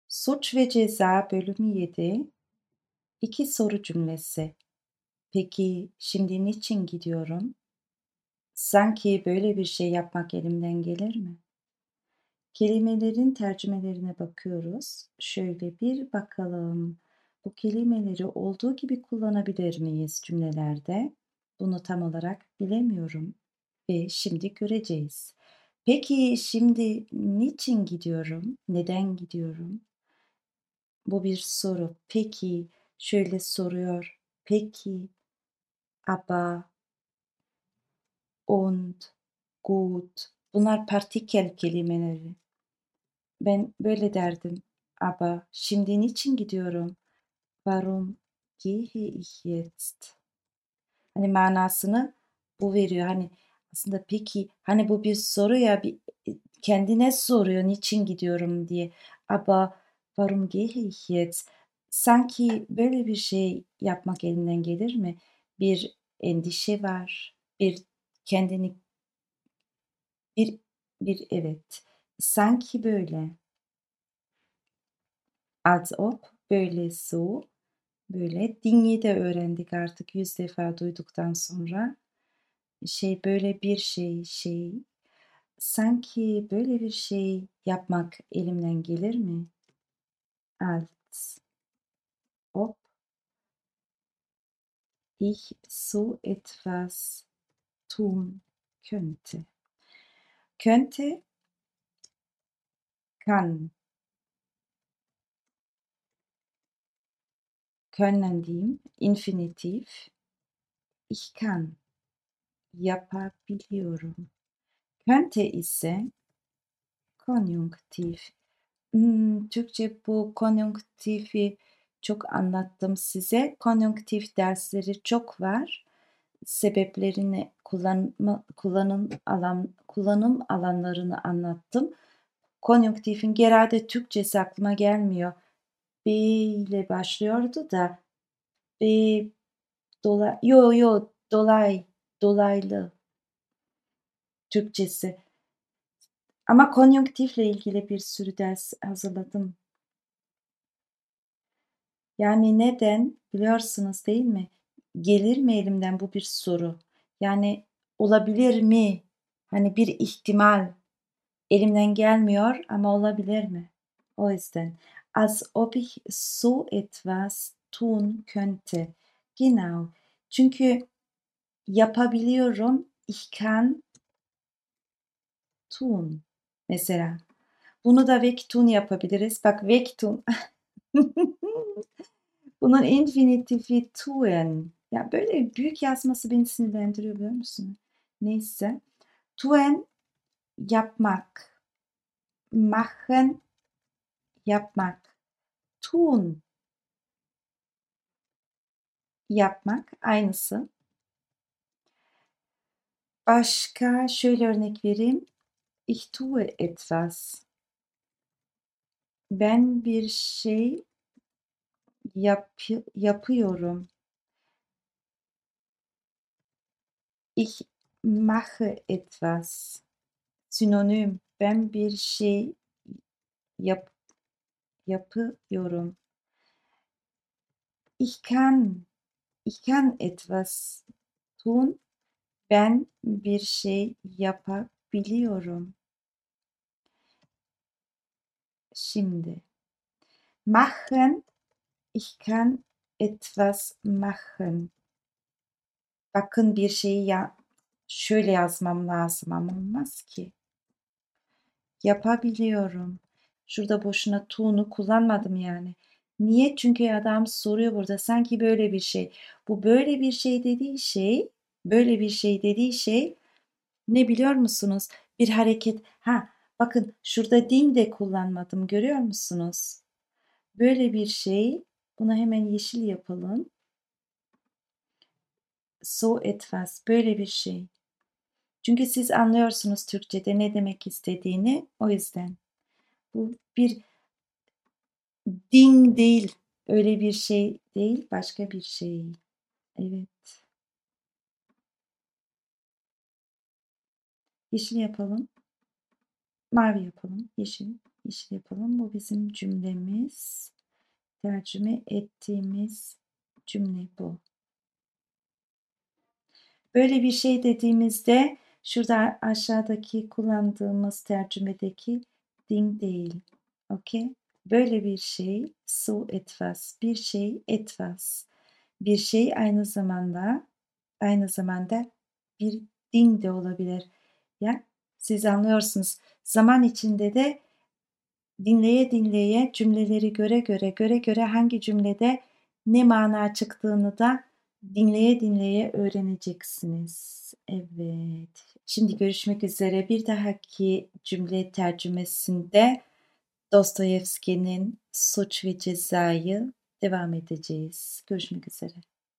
Suç ve Ceza bölüm 7. İki soru cümlesi. Peki şimdi niçin gidiyorum? Sanki böyle bir şey yapmak elimden gelir mi? Kelimelerin tercümelerine bakıyoruz. Şöyle bir bakalım. Bu kelimeleri olduğu gibi kullanabilir miyiz cümlelerde? Bunu tam olarak bilemiyorum ve şimdi göreceğiz. Peki şimdi niçin gidiyorum? Neden gidiyorum? Bu bir soru. Peki, şöyle soruyor. Peki, aber, und, gut. Bunlar partikel kelimeleri. Ben böyle derdim. Aber, şimdi niçin gidiyorum? Warum gehe ich jetzt? Hani manasını bu veriyor. Hani aslında peki, hani bu bir soru ya, kendine soruyor niçin gidiyorum diye. Aber warum gehe ich jetzt? Sanki böyle bir şey yapmak elinden gelir mi? Bir endişe var, bir kendini bir bir evet. Sanki böyle. Als ob, böyle so, böyle. Din'i de öğrendik artık 100 defa duyduktan sonra. Böyle bir şey. Sanki böyle bir şey yapmak elimden gelir mi? Als ob ich so etwas tun könnte. Könnte, kann. Können diyeyim. Infinitif. Ich kann. Yapabiliyorum. Könnte ise konjunktif. Türkçe bu konjunktifi çok anlattım size. Konjunktif dersleri çok var. Sebeplerini, kullanım alanlarını anlattım. Konjunktifin genelde Türkçesi aklıma gelmiyor. B ile başlıyordu da B dolaylı Türkçesi. Ama konjunktifle ilgili bir sürü ders hazırladım. Yani neden biliyorsunuz değil mi? Gelir mi elimden bu bir soru. Yani olabilir mi? Hani bir ihtimal elimden gelmiyor ama olabilir mi? O yüzden. Als ob ich so etwas tun könnte. Genau. Çünkü yapabiliyorum. Ich kann tun. Mesela. Bunu da wegtun yapabiliriz. Bak wegtun. Bunun infinitifi tun. Ya böyle büyük yazması beni sinirlendiriyor biliyor musun? Neyse. Tun yapmak. Machen yapmak. Tun yapmak aynısı. Başka şöyle örnek vereyim. Ich tue etwas. Ben bir şey yapıyorum. Ich mache etwas. Synonym. Ben bir şey yap yapıyorum. Ich kann etwas tun. Ben bir şey yapabiliyorum. Şimdi. Machen. Ich kann etwas machen. Bakın bir şeyi şöyle yazmam lazım ama olmaz ki. Yapabiliyorum. Şurada boşuna to'nu kullanmadım yani. Niye? Çünkü adam soruyor burada sanki böyle bir şey. Bu böyle bir şey dediği şey, böyle bir şey dediği şey ne biliyor musunuz? Bir hareket. Ha, bakın şurada din de kullanmadım. Görüyor musunuz? Böyle bir şey. Buna hemen yeşil yapalım. So etwas. Böyle bir şey. Çünkü siz anlıyorsunuz Türkçe'de ne demek istediğini. O yüzden. Bu bir ding değil. Öyle bir şey değil. Başka bir şey. Evet. Yeşil yapalım. Mavi yapalım. Yeşil. yeşil yapalım. Bu bizim cümlemiz. Tercüme ettiğimiz cümle bu. Böyle bir şey dediğimizde şurada aşağıdaki kullandığımız tercümedeki Ding değil. Okay? Böyle bir şey so etwas. Bir şey etwas. Bir şey aynı zamanda bir Ding de olabilir. Ya siz anlıyorsunuz. Zaman içinde de dinleye dinleye cümleleri göre hangi cümlede ne mana çıktığını da dinleye dinleye öğreneceksiniz. Evet. Şimdi görüşmek üzere. Bir dahaki cümle tercümesinde Dostoyevski'nin Suç ve Ceza'yı devam edeceğiz. Görüşmek üzere.